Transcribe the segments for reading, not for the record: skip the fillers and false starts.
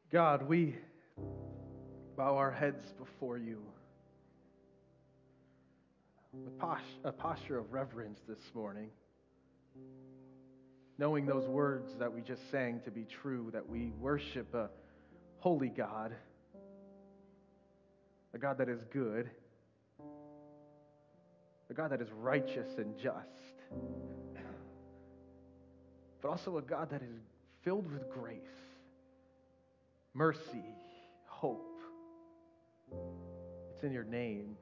God, we bow our heads before you with a posture of reverence this morning, knowing those words that we just sang to be true, that we worship a holy God, a God that is good, a God that is righteous and just, but also a God that is filled with grace, mercy, hope. It's in your name.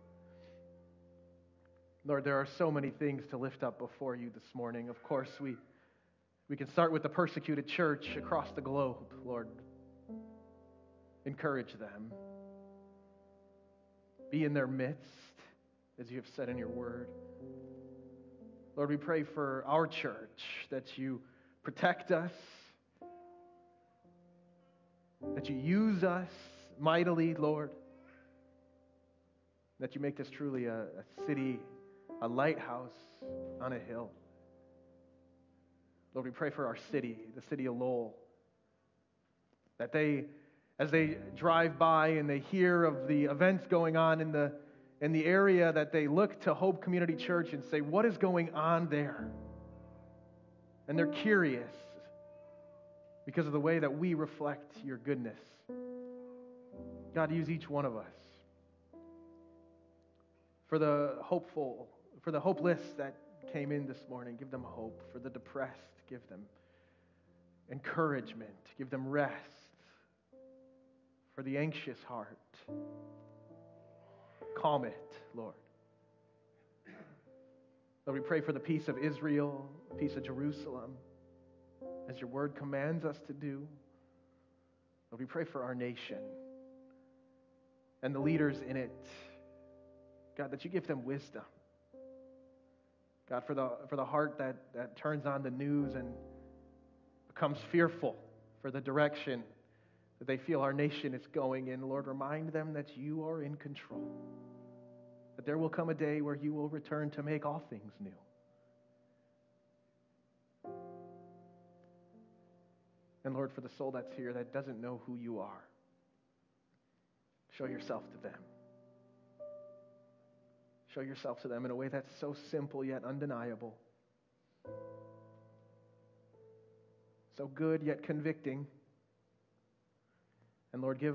Lord, there are so many things to lift up before you this morning. Of course, we can start with the persecuted church across the globe. Lord, encourage them. Be in their midst, as you have said in your word. Lord, we pray for our church, that you protect us, that you use us mightily, Lord, that you make this truly a city, a lighthouse on a hill. Lord, we pray for our city, the city of Lowell, that they, as they drive by and they hear of the events going on in the area, that they look to Hope Community Church and say, what is going on there? And they're curious because of the way that we reflect your goodness. God, use each one of us. For the hopeless that came in this morning, give them hope. For the depressed, give them encouragement, give them rest. For the anxious heart, calm it, Lord. Lord, we pray for the peace of Israel, the peace of Jerusalem, as your word commands us to do. Lord, we pray for our nation and the leaders in it. God, that you give them wisdom. God, for the heart that turns on the news and becomes fearful for the direction that they feel our nation is going in, Lord, remind them that you are in control. That there will come a day where you will return to make all things new. And Lord, for the soul that's here that doesn't know who you are, show yourself to them. Show yourself to them in a way that's so simple yet undeniable. So good yet convicting. And Lord,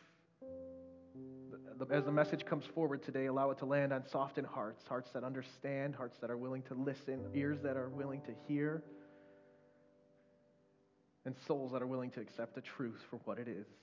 as the message comes forward today, allow it to land on softened hearts, hearts that understand, hearts that are willing to listen, ears that are willing to hear, and souls that are willing to accept the truth for what it is.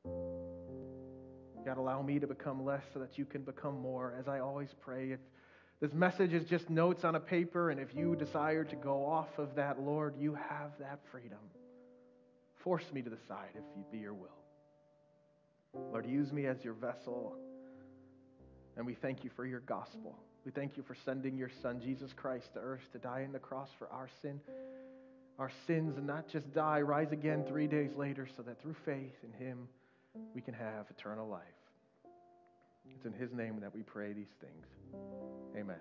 God, allow me to become less so that you can become more. As I always pray, if this message is just notes on a paper, and if you desire to go off of that, Lord, you have that freedom. Force me to the side if you be your will. Lord, use me as your vessel, and we thank you for your gospel. We thank you for sending your Son, Jesus Christ, to earth to die on the cross for our sins, and not just die, rise again 3 days later, so that through faith in him, we can have eternal life. It's in his name that we pray these things. Amen.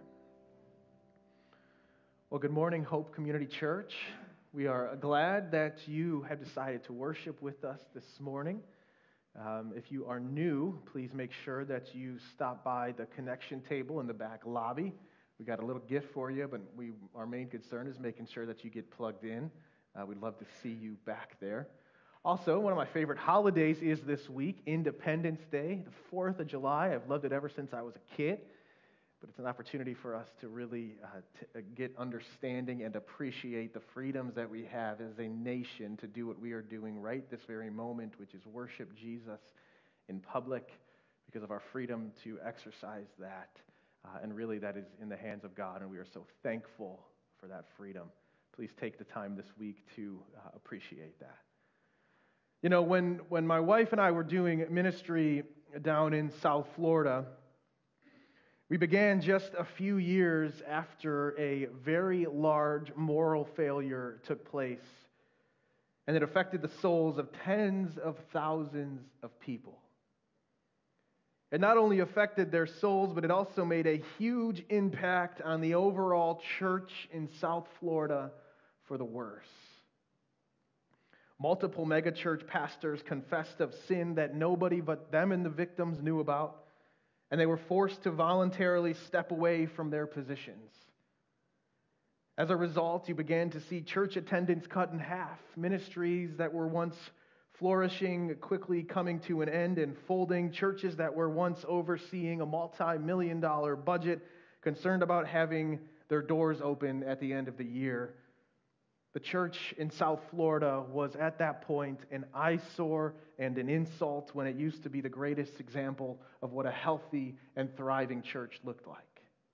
Well, good morning, Hope Community Church. We are glad that you have decided to worship with us this morning. If you are new, please make sure that you stop by the connection table in the back lobby. We got a little gift for you, but our main concern is making sure that you get plugged in. We'd love to see you back there. Also, one of my favorite holidays is this week, Independence Day, the 4th of July. I've loved it ever since I was a kid, but it's an opportunity for us to really get understanding and appreciate the freedoms that we have as a nation to do what we are doing right this very moment, which is worship Jesus in public because of our freedom to exercise that. And really that is in the hands of God, and we are so thankful for that freedom. Please take the time this week to appreciate that. You know, when my wife and I were doing ministry down in South Florida, we began just a few years after a very large moral failure took place, and it affected the souls of tens of thousands of people. It not only affected their souls, but it also made a huge impact on the overall church in South Florida for the worse. Multiple megachurch pastors confessed of sin that nobody but them and the victims knew about, and they were forced to voluntarily step away from their positions. As a result, you began to see church attendance cut in half, ministries that were once flourishing quickly coming to an end and folding, churches that were once overseeing a multi-million-dollar budget, concerned about having their doors open at the end of the year. The church in South Florida was at that point an eyesore and an insult when it used to be the greatest example of what a healthy and thriving church looked like.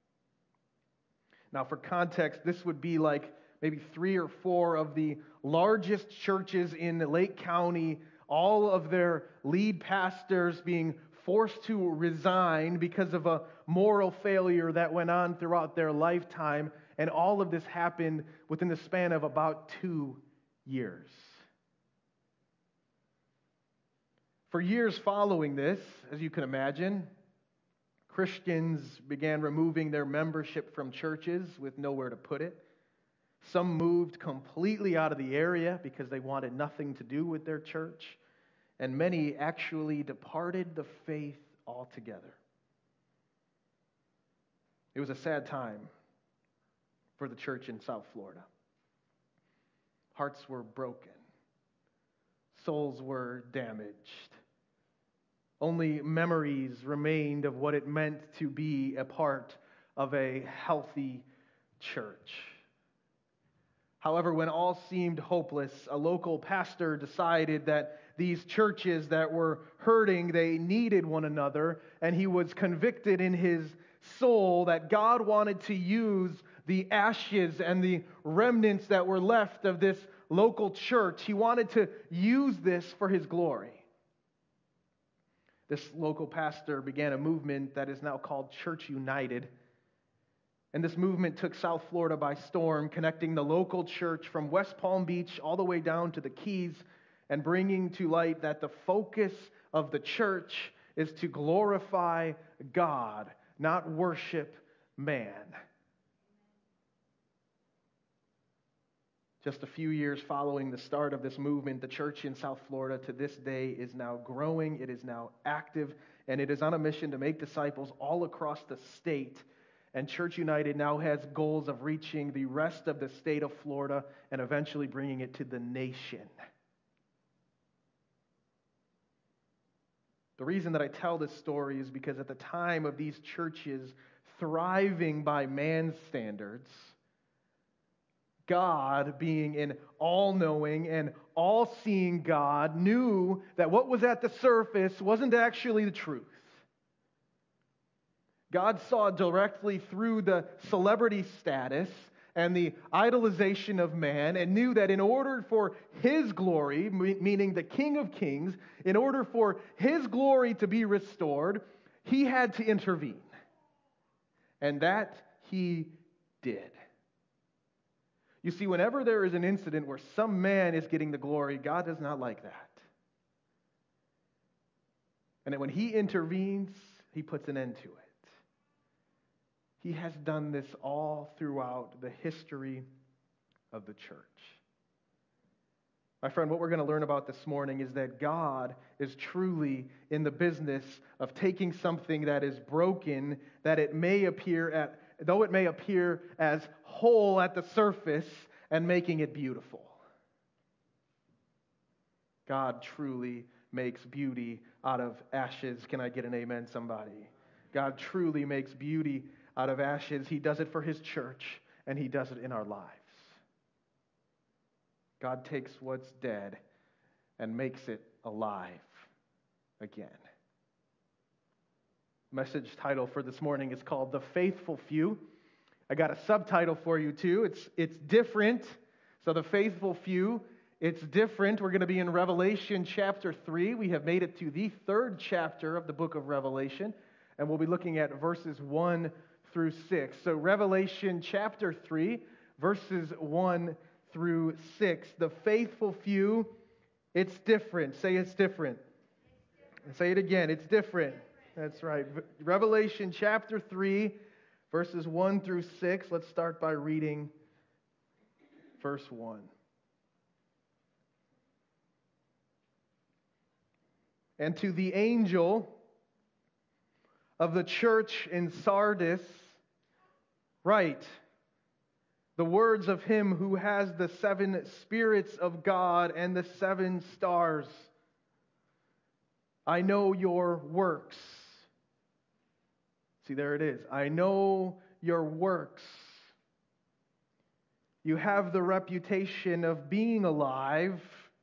Now, for context, this would be like maybe 3 or 4 of the largest churches in Lake County, all of their lead pastors being forced to resign because of a moral failure that went on throughout their lifetime, and all of this happened within the span of about 2 years. For years following this, as you can imagine, Christians began removing their membership from churches with nowhere to put it. Some moved completely out of the area because they wanted nothing to do with their church, and many actually departed the faith altogether. It was a sad time for the church in South Florida. Hearts were broken. Souls were damaged. Only memories remained of what it meant to be a part of a healthy church. However, when all seemed hopeless, a local pastor decided that these churches that were hurting, they needed one another, and he was convicted in his soul that God wanted to use the ashes and the remnants that were left of this local church. He wanted to use this for his glory. This local pastor began a movement that is now called Church United. And this movement took South Florida by storm, connecting the local church from West Palm Beach all the way down to the Keys, and bringing to light that the focus of the church is to glorify God, not worship man. Just a few years following the start of this movement, the church in South Florida to this day is now growing, it is now active, and it is on a mission to make disciples all across the state. And Church United now has goals of reaching the rest of the state of Florida and eventually bringing it to the nation. The reason that I tell this story is because at the time of these churches thriving by man's standards, God, being an all-knowing and all-seeing God, knew that what was at the surface wasn't actually the truth. God saw directly through the celebrity status and the idolization of man and knew that in order for His glory, meaning the King of Kings, in order for His glory to be restored, He had to intervene. And that He did. You see, whenever there is an incident where some man is getting the glory, God does not like that. And that when He intervenes, He puts an end to it. He has done this all throughout the history of the church. My friend, what we're going to learn about this morning is that God is truly in the business of taking something that is broken, that it may appear though it may appear as whole at the surface, and making it beautiful. God truly makes beauty out of ashes. Can I get an amen, somebody? God truly makes beauty out of ashes. He does it for His church, and He does it in our lives. God takes what's dead and makes it alive again. Message title for this morning is called The Faithful Few. I got a subtitle for you too. It's different. So the faithful few, it's different. We're going to be in Revelation chapter 3. We have made it to the 3rd chapter of the book of Revelation, and we'll be looking at verses 1 through 6. So Revelation chapter 3, verses 1 through 6. The faithful few, it's different. Say it's different. And say it again, it's different. That's right. Revelation chapter 3, verses 1 through 6. Let's start by reading verse 1. And to the angel of the church in Sardis, write the words of him who has the 7 spirits of God and the 7 stars. I know your works. See, there it is. I know your works. You have the reputation of being alive,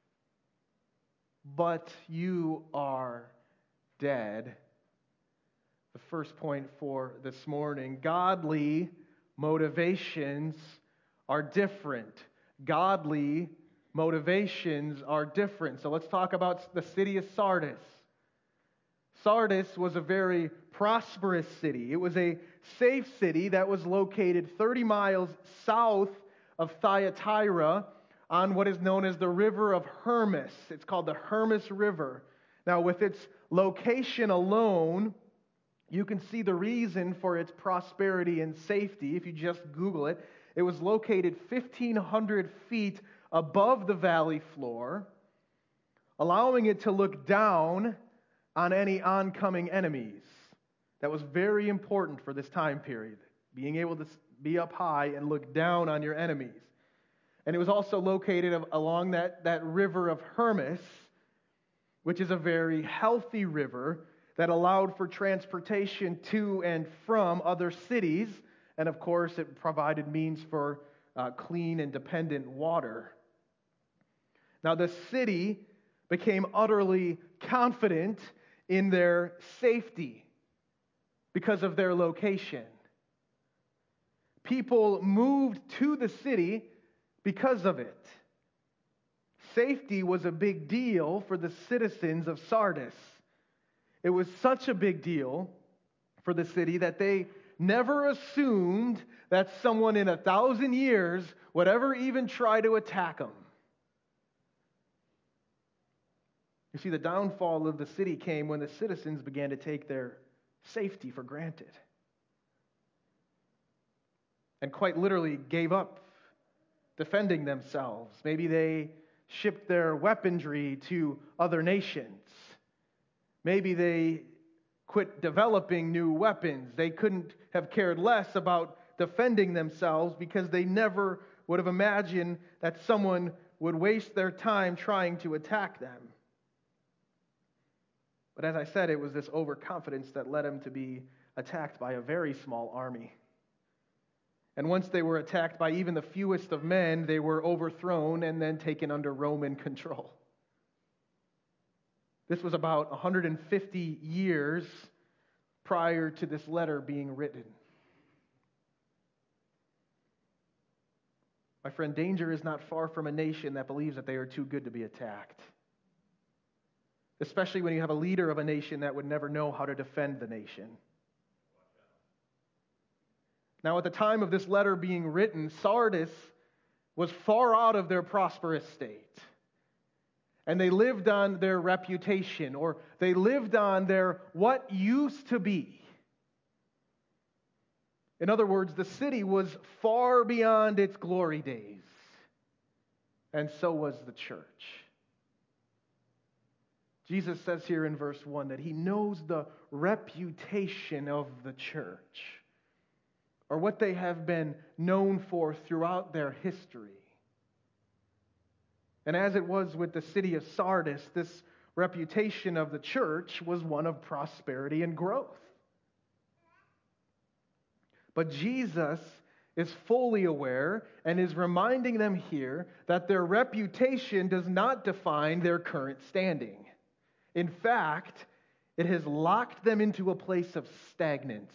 but you are dead. The first point for this morning: godly motivations are different. Godly motivations are different. So let's talk about the city of Sardis. Sardis was a very prosperous city. It was a safe city that was located 30 miles south of Thyatira on what is known as the river of Hermus. It's called the Hermus River. Now, with its location alone, you can see the reason for its prosperity and safety. If you just Google it, it was located 1,500 feet above the valley floor, allowing it to look down on any oncoming enemies. That was very important for this time period, being able to be up high and look down on your enemies. And it was also located along that river of Hermus, which is a very healthy river that allowed for transportation to and from other cities. And of course, it provided means for clean and dependent water. Now, the city became utterly confident in their safety because of their location. People moved to the city because of it. Safety was a big deal for the citizens of Sardis. It was such a big deal for the city that they never assumed that someone in 1,000 years would ever even try to attack them. You see, the downfall of the city came when the citizens began to take their safety for granted and quite literally gave up defending themselves. Maybe they shipped their weaponry to other nations. Maybe they quit developing new weapons. They couldn't have cared less about defending themselves because they never would have imagined that someone would waste their time trying to attack them. But as I said, it was this overconfidence that led them to be attacked by a very small army. And once they were attacked by even the fewest of men, they were overthrown and then taken under Roman control. This was about 150 years prior to this letter being written. My friend, danger is not far from a nation that believes that they are too good to be attacked. Especially when you have a leader of a nation that would never know how to defend the nation. Now, at the time of this letter being written, Sardis was far out of their prosperous state. And they lived on their reputation, or they lived on their what used to be. In other words, the city was far beyond its glory days. And so was the church. Jesus says here in verse 1 that he knows the reputation of the church, or what they have been known for throughout their history. And as it was with the city of Sardis, this reputation of the church was one of prosperity and growth. But Jesus is fully aware and is reminding them here that their reputation does not define their current standing. In fact, it has locked them into a place of stagnance.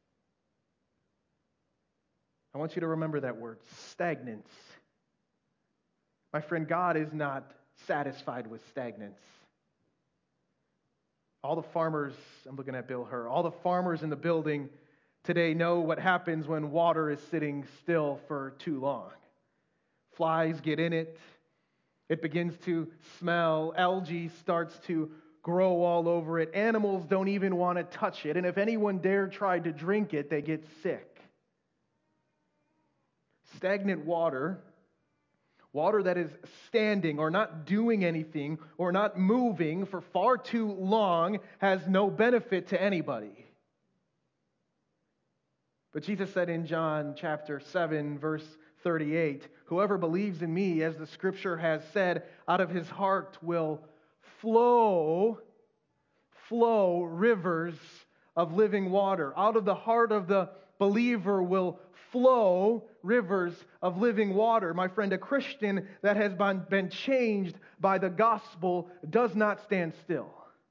I want you to remember that word, stagnance. My friend, God is not satisfied with stagnance. All the farmers, I'm looking at Bill Herr, all the farmers in the building today know what happens when water is sitting still for too long. Flies get in it. It begins to smell. Algae starts to grow all over it. Animals don't even want to touch it. And if anyone dare try to drink it, they get sick. Stagnant water Water that is standing or not doing anything or not moving for far too long has no benefit to anybody. But Jesus said in John chapter 7, verse 38, whoever believes in me, as the scripture has said, out of his heart will flow rivers of living water. Out of the heart of the believer will flow rivers of living water. My friend, a Christian that has been changed by the gospel does not stand still.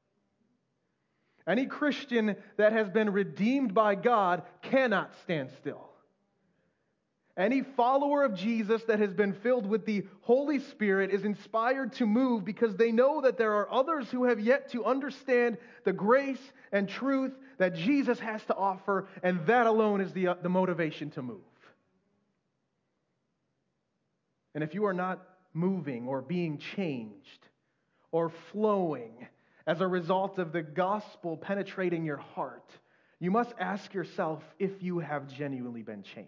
Any Christian that has been redeemed by God cannot stand still. Any follower of Jesus that has been filled with the Holy Spirit is inspired to move because they know that there are others who have yet to understand the grace and truth that Jesus has to offer, and that alone is the motivation to move. And if you are not moving or being changed or flowing as a result of the gospel penetrating your heart, you must ask yourself if you have genuinely been changed.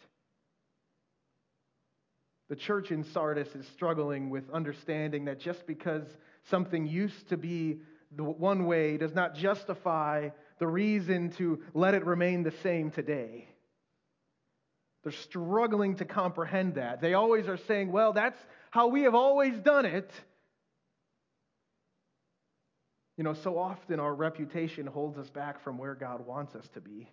The church in Sardis is struggling with understanding that just because something used to be the one way does not justify the reason to let it remain the same today. They're struggling to comprehend that. They always are saying, well, that's how we have always done it. You know, so often our reputation holds us back from where God wants us to be.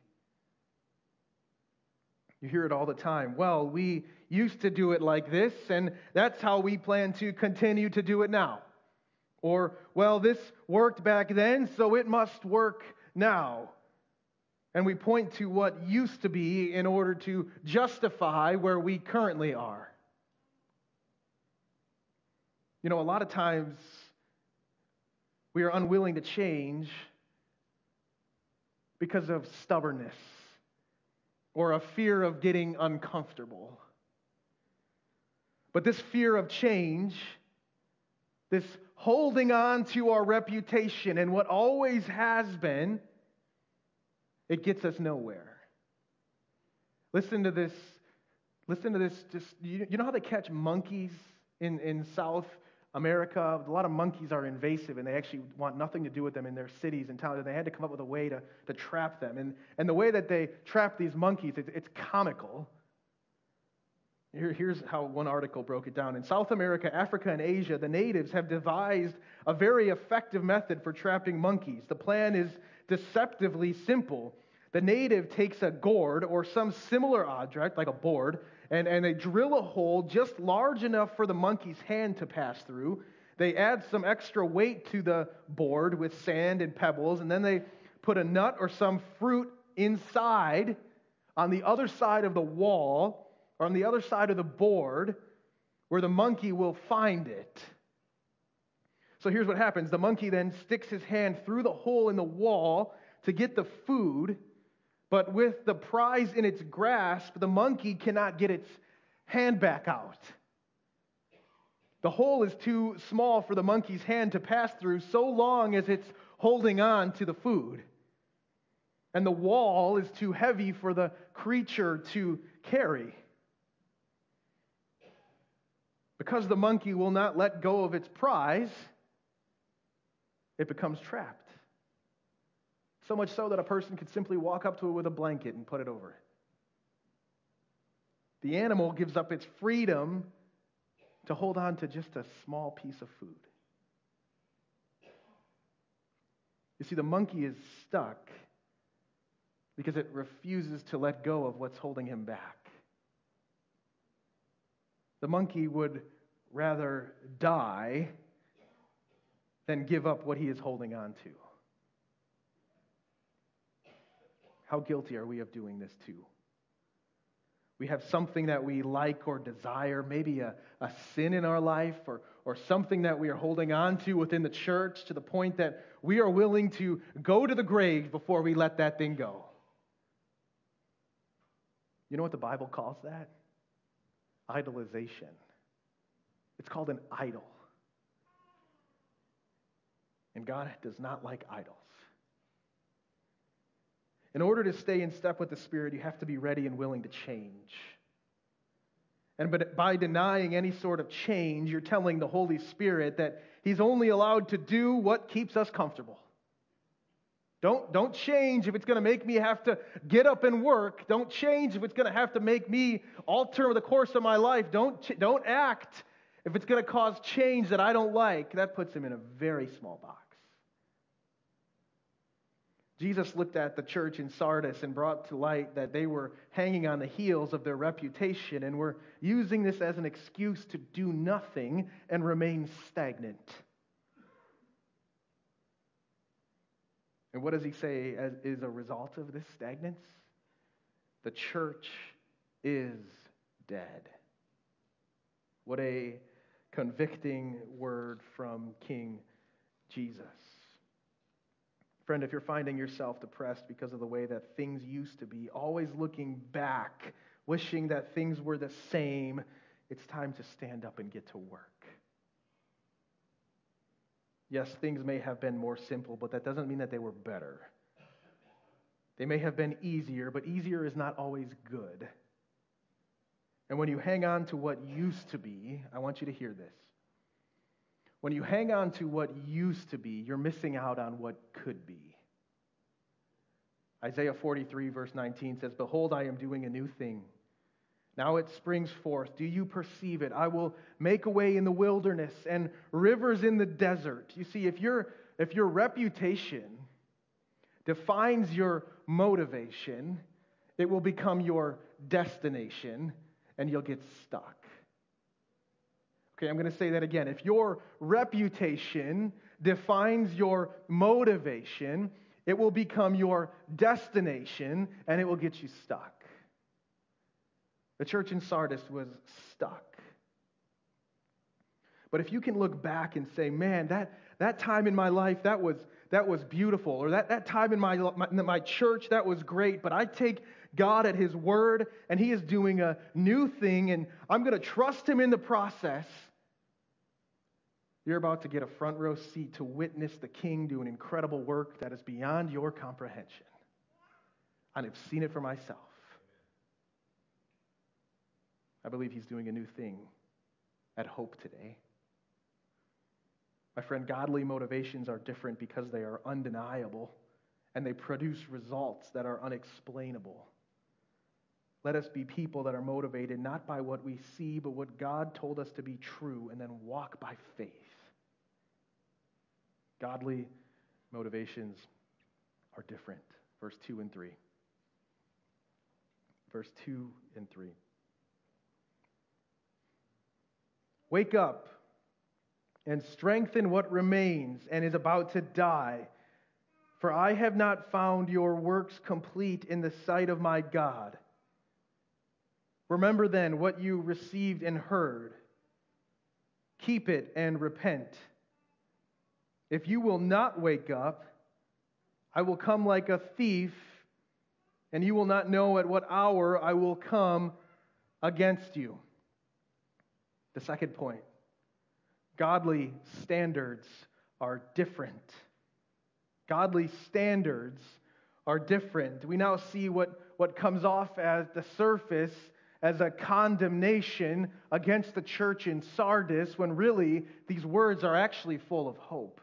You hear it all the time. Well, we used to do it like this, and that's how we plan to continue to do it now. Or, well, this worked back then, so it must work now. And we point to what used to be in order to justify where we currently are. You know, a lot of times we are unwilling to change because of stubbornness or a fear of getting uncomfortable. But this fear of change, this holding on to our reputation and what always has been, it gets us nowhere. Listen to this. Just you know how they catch monkeys in South America? A lot of monkeys are invasive, and they actually want nothing to do with them in their cities and towns. And they had to come up with a way to trap them. And the way that they trap these monkeys, it's comical. Here's how one article broke it down. In South America, Africa, and Asia, the natives have devised a very effective method for trapping monkeys. The plan is deceptively simple. The native takes a gourd or some similar object, like a board, and they drill a hole just large enough for the monkey's hand to pass through. They add some extra weight to the board with sand and pebbles, and then they put a nut or some fruit inside on the other side of the wall or on the other side of the board where the monkey will find it. So here's what happens. The monkey then sticks his hand through the hole in the wall to get the food, but with the prize in its grasp, the monkey cannot get its hand back out. The hole is too small for the monkey's hand to pass through so long as it's holding on to the food. And the wall is too heavy for the creature to carry. Because the monkey will not let go of its prize, it becomes trapped. So much so that a person could simply walk up to it with a blanket and put it over it. The animal gives up its freedom to hold on to just a small piece of food. You see, the monkey is stuck because it refuses to let go of what's holding him back. The monkey would rather die than give up what he is holding on to. How guilty are we of doing this too? We have something that we like or desire, maybe a sin in our life or something that we are holding on to within the church to the point that we are willing to go to the grave before we let that thing go. You know what the Bible calls that? Idolization. It's called an idol. And God does not like idols. In order to stay in step with the Spirit, you have to be ready and willing to change. And but by denying any sort of change, you're telling the Holy Spirit that He's only allowed to do what keeps us comfortable. Don't change if it's going to make me have to get up and work. Don't change if it's going to have to make me alter the course of my life. Don't act if it's going to cause change that I don't like. That puts Him in a very small box. Jesus looked at the church in Sardis and brought to light that they were hanging on the heels of their reputation and were using this as an excuse to do nothing and remain stagnant. And what does He say is a result of this stagnance? The church is dead. What a convicting word from King Jesus. Friend, if you're finding yourself depressed because of the way that things used to be, always looking back, wishing that things were the same, it's time to stand up and get to work. Yes, things may have been more simple, but that doesn't mean that they were better. They may have been easier, but easier is not always good. And when you hang on to what used to be, I want you to hear this. When you hang on to what used to be, you're missing out on what could be. Isaiah 43 verse 19 says, "Behold, I am doing a new thing. Now it springs forth. Do you perceive it? I will make a way in the wilderness and rivers in the desert." You see, if your reputation defines your motivation, it will become your destination and you'll get stuck. Okay, I'm going to say that again. If your reputation defines your motivation, it will become your destination and it will get you stuck. The church in Sardis was stuck. But if you can look back and say, man, that time in my life, that was beautiful. Or that time in my church, that was great. But I take God at His word, and He is doing a new thing, and I'm going to trust Him in the process. You're about to get a front row seat to witness the King do an incredible work that is beyond your comprehension. And I've seen it for myself. I believe He's doing a new thing at Hope today. My friend, godly motivations are different because they are undeniable and they produce results that are unexplainable. Let us be people that are motivated not by what we see, but what God told us to be true, and then walk by faith. Godly motivations are different. Verse 2 and 3. Verse 2 and 3. Wake up and strengthen what remains and is about to die, for I have not found your works complete in the sight of my God. Remember then what you received and heard. Keep it and repent. If you will not wake up, I will come like a thief, and you will not know at what hour I will come against you. The second point, godly standards are different. Godly standards are different. We now see what comes off as the surface as a condemnation against the church in Sardis, when really these words are actually full of hope.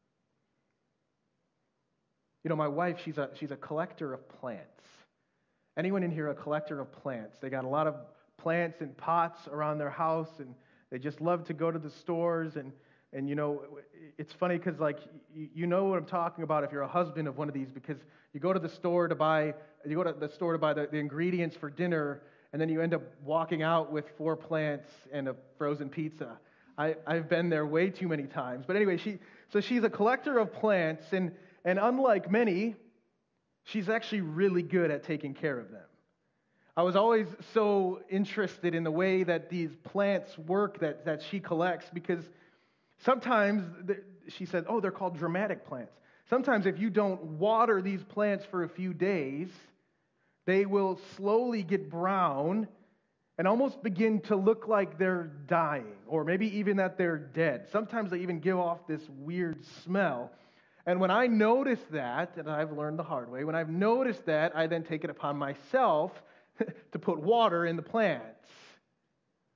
You know, my wife, she's a collector of plants. Anyone in here a collector of plants? They got a lot of plants in pots around their house, and they just love to go to the stores. And you know, it's funny because, like, you know what I'm talking about if you're a husband of one of these, because you go to the store to buy the ingredients for dinner, and then you end up walking out with 4 plants and a frozen pizza. I've been there way too many times. But anyway, she's a collector of plants, and unlike many, she's actually really good at taking care of them. I was always so interested in the way that these plants work that she collects, because sometimes, she said, they're called dramatic plants. Sometimes if you don't water these plants for a few days, they will slowly get brown and almost begin to look like they're dying, or maybe even that they're dead. Sometimes they even give off this weird smell. And when I notice that, and I've learned the hard way, when I've noticed that, I then take it upon myself to put water in the plants.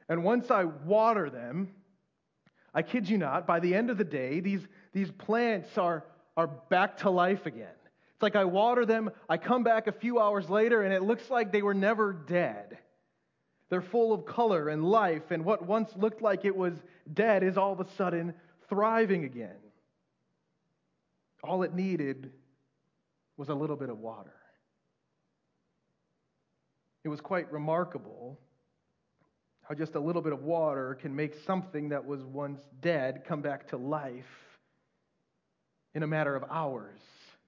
And once I water them, I kid you not, by the end of the day, these plants are back to life again. It's like I water them, I come back a few hours later, and it looks like they were never dead. They're full of color and life, and what once looked like it was dead is all of a sudden thriving again. All it needed was a little bit of water. It was quite remarkable how just a little bit of water can make something that was once dead come back to life in a matter of hours.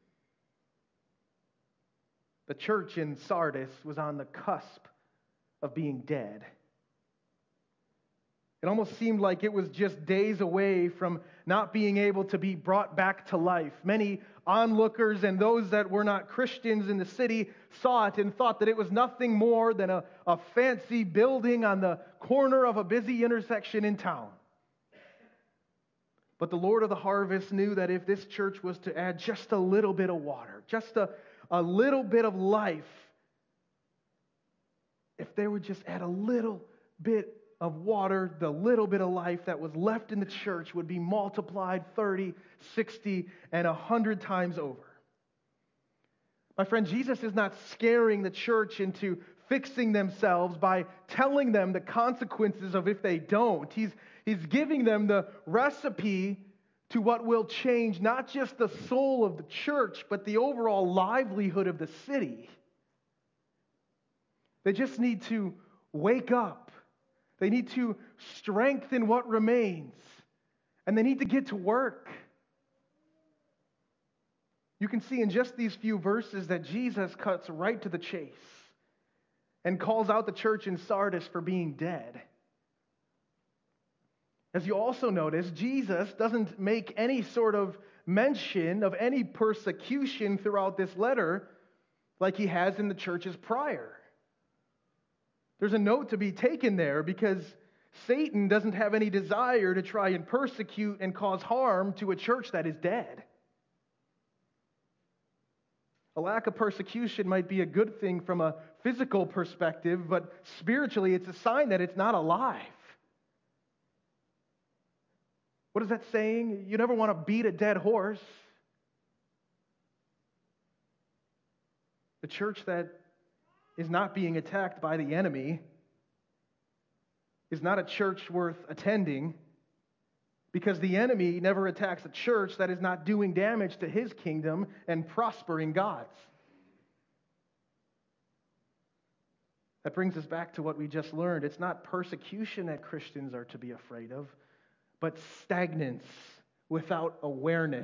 The church in Sardis was on the cusp of being dead. It almost seemed like it was just days away from not being able to be brought back to life. Many onlookers and those that were not Christians in the city saw it and thought that it was nothing more than a fancy building on the corner of a busy intersection in town. But the Lord of the harvest knew that if this church was to add just a little bit of water, just a little bit of life, if they would just add a little bit of water, the little bit of life that was left in the church would be multiplied 30, 60, and 100 times over. My friend, Jesus is not scaring the church into fixing themselves by telling them the consequences of if they don't. He's giving them the recipe to what will change not just the soul of the church, but the overall livelihood of the city. They just need to wake up. They need to strengthen what remains. And they need to get to work. You can see in just these few verses that Jesus cuts right to the chase and calls out the church in Sardis for being dead. As you also notice, Jesus doesn't make any sort of mention of any persecution throughout this letter like he has in the churches prior. There's a note to be taken there because Satan doesn't have any desire to try and persecute and cause harm to a church that is dead. A lack of persecution might be a good thing from a physical perspective, but spiritually it's a sign that it's not alive. What is that saying? You never want to beat a dead horse. The church that is not being attacked by the enemy is not a church worth attending, because the enemy never attacks a church that is not doing damage to his kingdom and prospering God's. That brings us back to what we just learned. It's not persecution that Christians are to be afraid of, but stagnance without awareness.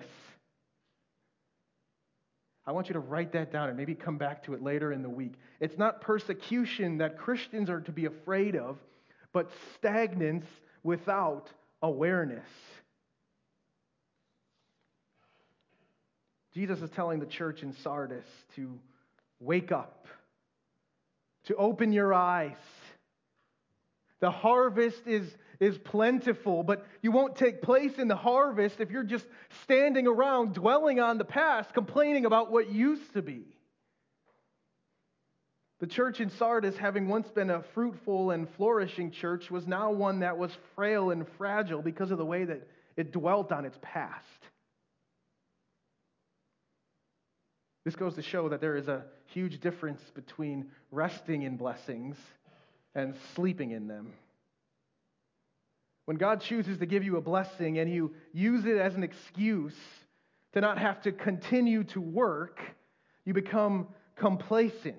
I want you to write that down and maybe come back to it later in the week. It's not persecution that Christians are to be afraid of, but stagnance without awareness. Jesus is telling the church in Sardis to wake up, to open your eyes. The harvest is plentiful, but you won't take place in the harvest if you're just standing around dwelling on the past, complaining about what used to be. The church in Sardis, having once been a fruitful and flourishing church, was now one that was frail and fragile because of the way that it dwelt on its past. This goes to show that there is a huge difference between resting in blessings and sleeping in them. When God chooses to give you a blessing and you use it as an excuse to not have to continue to work, you become complacent.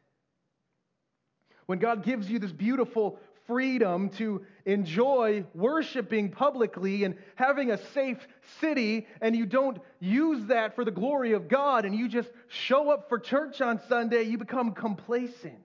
When God gives you this beautiful freedom to enjoy worshiping publicly and having a safe city, and you don't use that for the glory of God and you just show up for church on Sunday, you become complacent.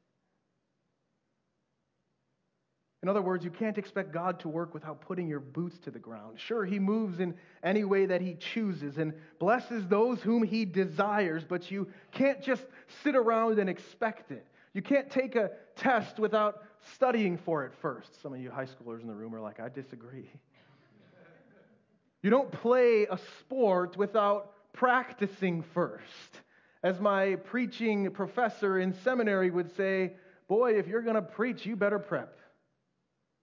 In other words, you can't expect God to work without putting your boots to the ground. Sure, He moves in any way that He chooses and blesses those whom He desires, but you can't just sit around and expect it. You can't take a test without studying for it first. Some of you high schoolers in the room are like, I disagree. You don't play a sport without practicing first. As my preaching professor in seminary would say, boy, if you're going to preach, you better prep.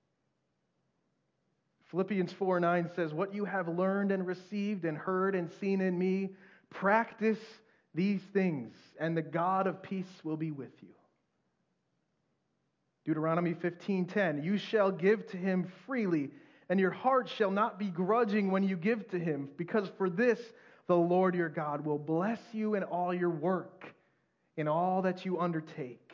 Philippians 4:9 says, "What you have learned and received and heard and seen in me, practice these things, and the God of peace will be with you." Deuteronomy 15:10, "You shall give to him freely, and your heart shall not be grudging when you give to him, because for this the Lord your God will bless you in all your work, in all that you undertake."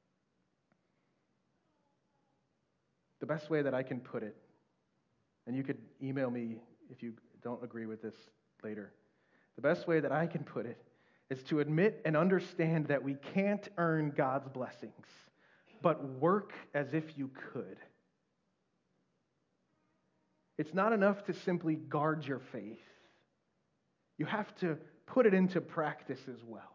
The best way that I can put it, and you could email me if you don't agree with this later. The best way that I can put it is to admit and understand that we can't earn God's blessings, but work as if you could. It's not enough to simply guard your faith. You have to put it into practice as well.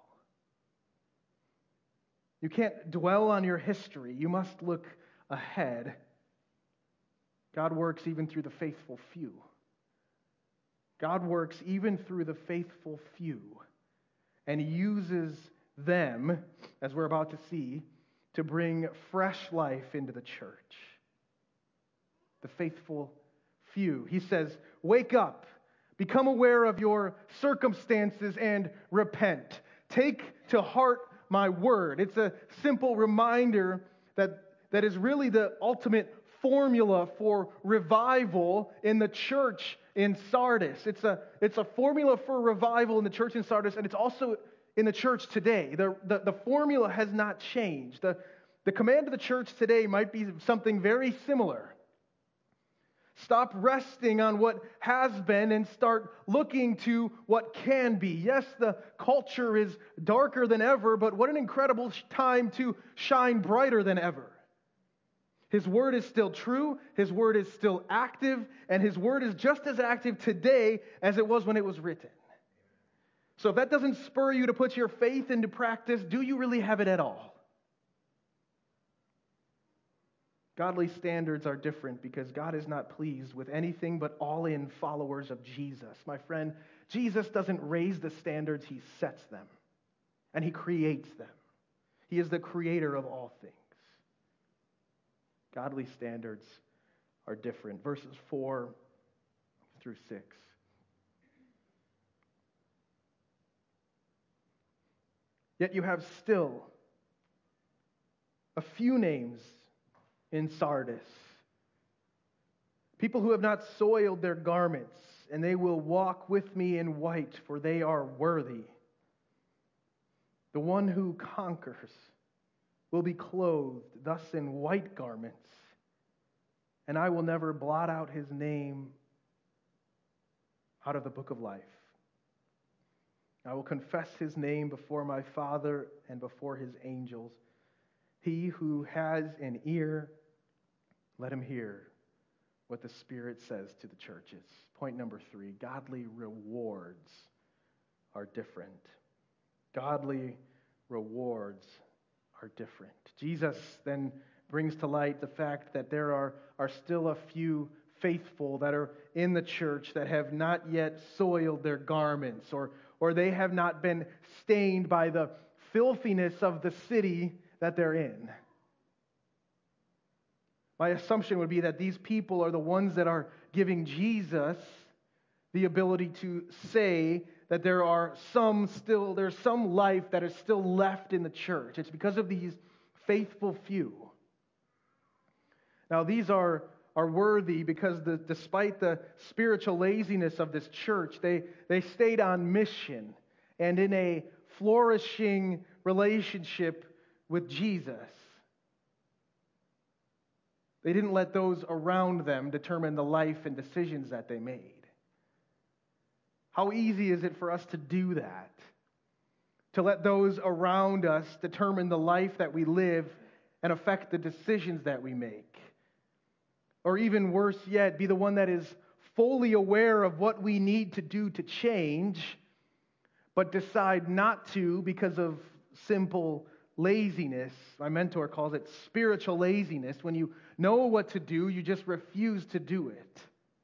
You can't dwell on your history. You must look ahead. God works even through the faithful few. God works even through the faithful few, and He uses them, as we're about to see, to bring fresh life into the church. The faithful few. He says, "Wake up, become aware of your circumstances, and repent. Take to heart my word." It's a simple reminder that is really the ultimate formula for revival in the church in Sardis. It's a formula for revival in the church in Sardis, and it's also in the church today. The formula has not changed. The command of the church today might be something very similar. Stop resting on what has been and start looking to what can be. Yes, the culture is darker than ever, but what an incredible time to shine brighter than ever. His word is still true, His word is still active, and His word is just as active today as it was when it was written. So if that doesn't spur you to put your faith into practice, do you really have it at all? Godly standards are different because God is not pleased with anything but all-in followers of Jesus. My friend, Jesus doesn't raise the standards, He sets them, and He creates them. He is the creator of all things. Godly standards are different. Verses 4 through 6. "Yet you have still a few names in Sardis, people who have not soiled their garments, and they will walk with me in white, for they are worthy. The one who conquers will be clothed thus in white garments, and I will never blot out his name out of the book of life. I will confess his name before my Father and before his angels. He who has an ear, let him hear what the Spirit says to the churches." Point number 3, godly rewards are different. Godly rewards are different. Jesus then brings to light the fact that there are still a few faithful that are in the church that have not yet soiled their garments, or they have not been stained by the filthiness of the city that they're in. My assumption would be that these people are the ones that are giving Jesus the ability to say that there's some life that is still left in the church. It's because of these faithful few. Now, these are worthy because despite the spiritual laziness of this church, they stayed on mission and in a flourishing relationship with Jesus. They didn't let those around them determine the life and decisions that they made. How easy is it for us to do that? To let those around us determine the life that we live and affect the decisions that we make? Or even worse yet, be the one that is fully aware of what we need to do to change, but decide not to because of simple laziness. My mentor calls it spiritual laziness. When you know what to do, you just refuse to do it.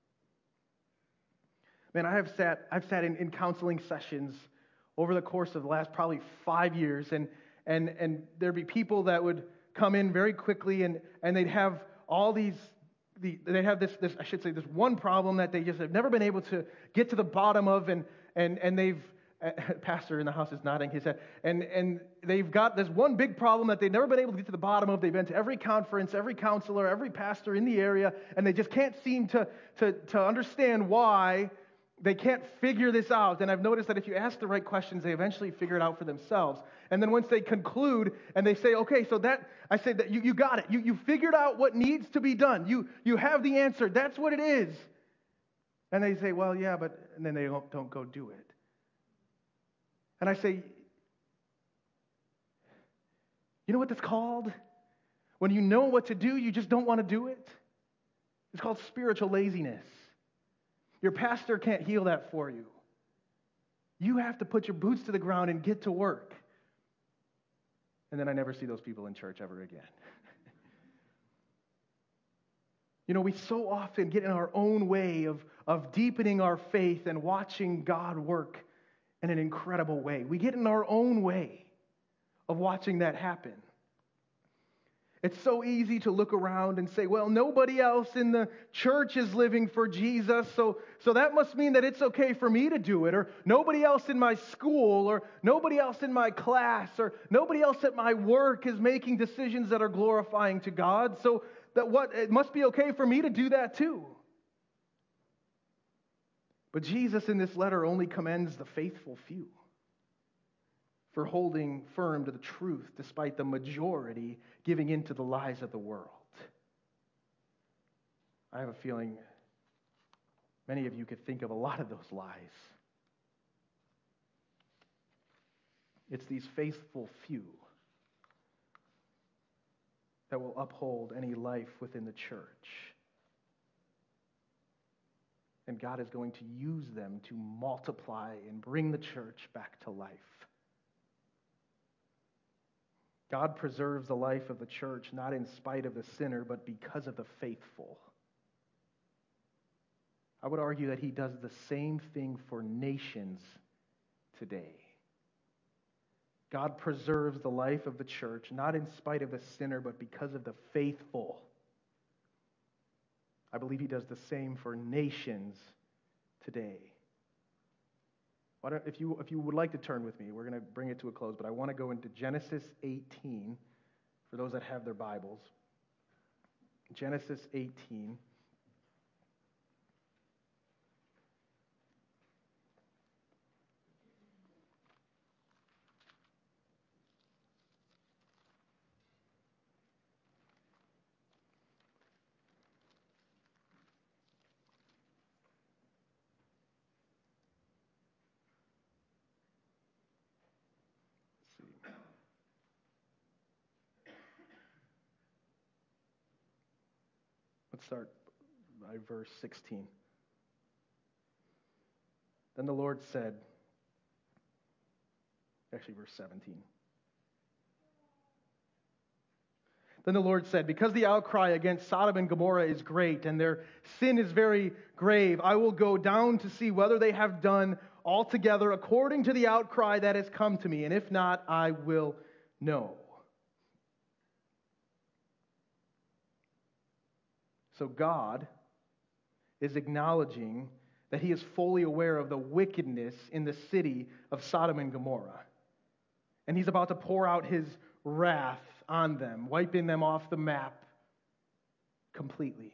Man, I've sat in counseling sessions over the course of the last probably 5 years, and there'd be people that would come in very quickly, and they'd have all these they have this I should say this one problem that they just have never been able to get to the bottom of, and they've pastor in the house is nodding his head, and they've got this one big problem that they've never been able to get to the bottom of. They've been to every conference, every counselor, every pastor in the area, and they just can't seem to understand why. They can't figure this out. And I've noticed that if you ask the right questions, they eventually figure it out for themselves. And then once they conclude and they say, okay, so that, I say that you got it. You figured out what needs to be done. You have the answer. That's what it is. And they say, well, yeah, but, and then they don't go do it. And I say, you know what that's called? When you know what to do, you just don't want to do it. It's called spiritual laziness. Your pastor can't heal that for you. You have to put your boots to the ground and get to work. And then I never see those people in church ever again. You know, we so often get in our own way of deepening our faith and watching God work in an incredible way. We get in our own way of watching that happen. It's so easy to look around and say, well, nobody else in the church is living for Jesus, so that must mean that it's okay for me to do it, or nobody else in my school, or nobody else in my class, or nobody else at my work is making decisions that are glorifying to God, so it must be okay for me to do that too. But Jesus in this letter only commends the faithful few for holding firm to the truth despite the majority giving in to the lies of the world. I have a feeling many of you could think of a lot of those lies. It's these faithful few that will uphold any life within the church. And God is going to use them to multiply and bring the church back to life. God preserves the life of the church not in spite of the sinner, but because of the faithful. I would argue that he does the same thing for nations today. God preserves the life of the church not in spite of the sinner, but because of the faithful. I believe he does the same for nations today. If you would like to turn with me, we're going to bring it to a close, but I want to go into Genesis 18 for those that have their Bibles. Genesis 18. Let's start by verse 16. Then the Lord said, actually verse 17. Then the Lord said, because the outcry against Sodom and Gomorrah is great and their sin is very grave, I will go down to see whether they have done altogether according to the outcry that has come to me, and if not, I will know. So God is acknowledging that he is fully aware of the wickedness in the city of Sodom and Gomorrah. And he's about to pour out his wrath on them, wiping them off the map completely.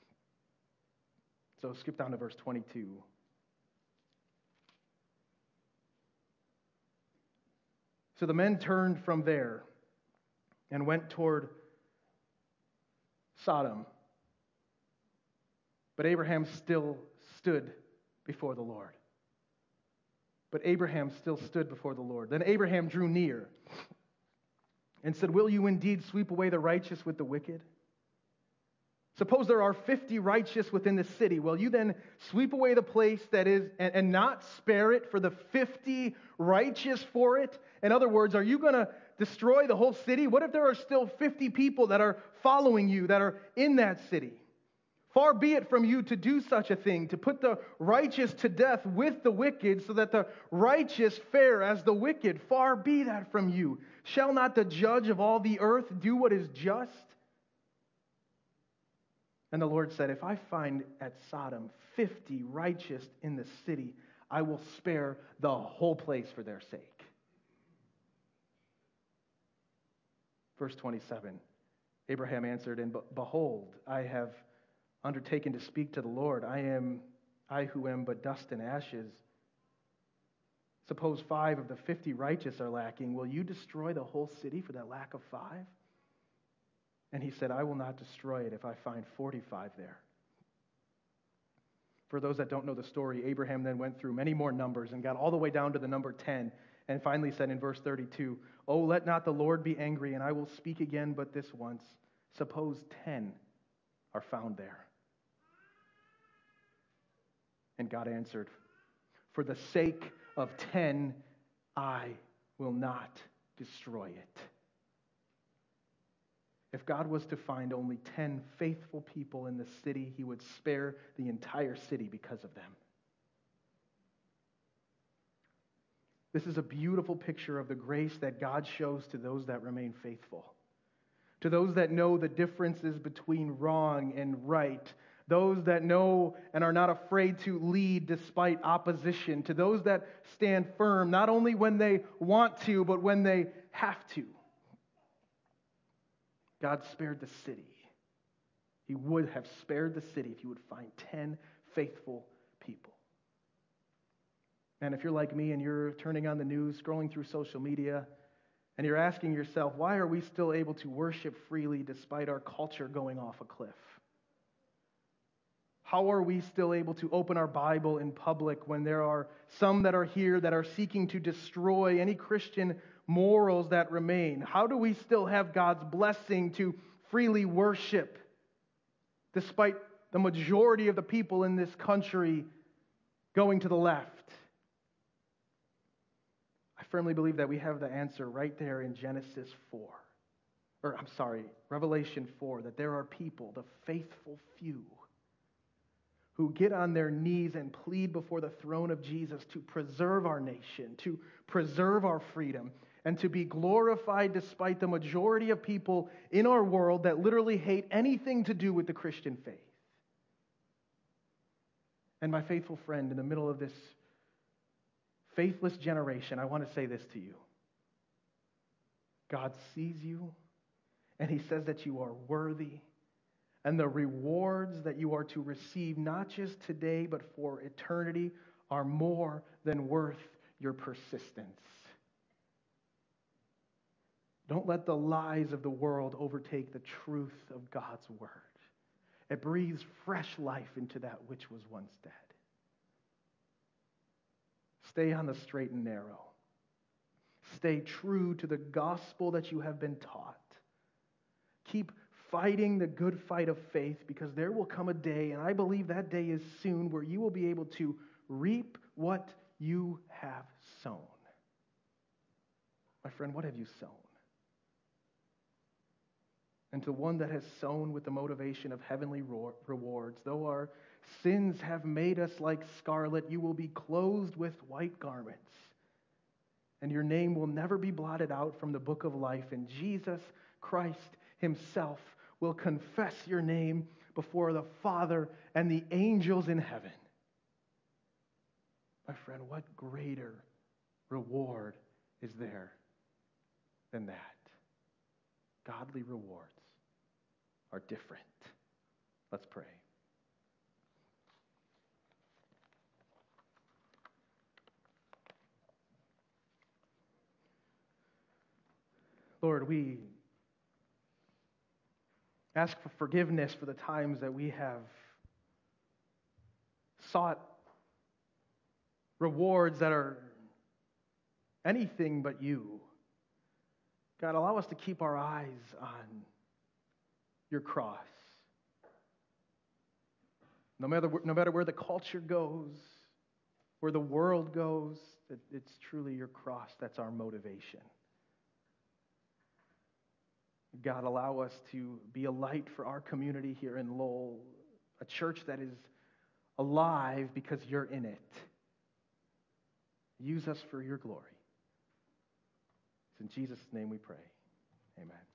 So skip down to verse 22. So the men turned from there and went toward Sodom. But Abraham still stood before the Lord. Then Abraham drew near and said, will you indeed sweep away the righteous with the wicked? Suppose there are 50 righteous within the city. Will you then sweep away the place that is, and not spare it for the 50 righteous for it? In other words, are you going to destroy the whole city? What if there are still 50 people that are following you, that are in that city? Far be it from you to do such a thing, to put the righteous to death with the wicked, so that the righteous fare as the wicked. Far be that from you. Shall not the judge of all the earth do what is just? And the Lord said, if I find at Sodom 50 righteous in the city, I will spare the whole place for their sake. Verse 27, Abraham answered, and behold, I have undertaken to speak to the Lord. I who am but dust and ashes. Suppose 5 of the 50 righteous are lacking. Will you destroy the whole city for that lack of 5? And he said, I will not destroy it if I find 45 there. For those that don't know the story, Abraham then went through many more numbers and got all the way down to the number 10, and finally said in verse 32, oh, let not the Lord be angry, and I will speak again but this once. Suppose 10 are found there. And God answered, for the sake of 10, I will not destroy it. If God was to find only 10 faithful people in the city, he would spare the entire city because of them. This is a beautiful picture of the grace that God shows to those that remain faithful, to those that know the differences between wrong and right, those that know and are not afraid to lead despite opposition, to those that stand firm, not only when they want to, but when they have to. God spared the city. He would have spared the city if he would find 10 faithful people. And if you're like me and you're turning on the news, scrolling through social media, and you're asking yourself, why are we still able to worship freely despite our culture going off a cliff? How are we still able to open our Bible in public when there are some that are here that are seeking to destroy any Christian morals that remain? How do we still have God's blessing to freely worship despite the majority of the people in this country going to the left? I firmly believe that we have the answer right there in Revelation 4, that there are people, the faithful few, who get on their knees and plead before the throne of Jesus to preserve our nation, to preserve our freedom, and to be glorified despite the majority of people in our world that literally hate anything to do with the Christian faith. And my faithful friend, in the middle of this faithless generation, I want to say this to you. God sees you, and he says that you are worthy, and the rewards that you are to receive, not just today, but for eternity, are more than worth your persistence. Don't let the lies of the world overtake the truth of God's word. It breathes fresh life into that which was once dead. Stay on the straight and narrow. Stay true to the gospel that you have been taught. Keep fighting the good fight of faith, because there will come a day, and I believe that day is soon, where you will be able to reap what you have sown. My friend, what have you sown? And to one that has sown with the motivation of heavenly rewards, though our sins have made us like scarlet, you will be clothed with white garments, and your name will never be blotted out from the book of life, and Jesus Christ himself will confess your name before the Father and the angels in heaven. My friend, what greater reward is there than that? Godly rewards are different. Let's pray. Lord, we ask for forgiveness for the times that we have sought rewards that are anything but you. God, allow us to keep our eyes on your cross. No matter where the culture goes, where the world goes, it's truly your cross that's our motivation. God, allow us to be a light for our community here in Lowell, a church that is alive because you're in it. Use us for your glory. It's in Jesus' name we pray. Amen.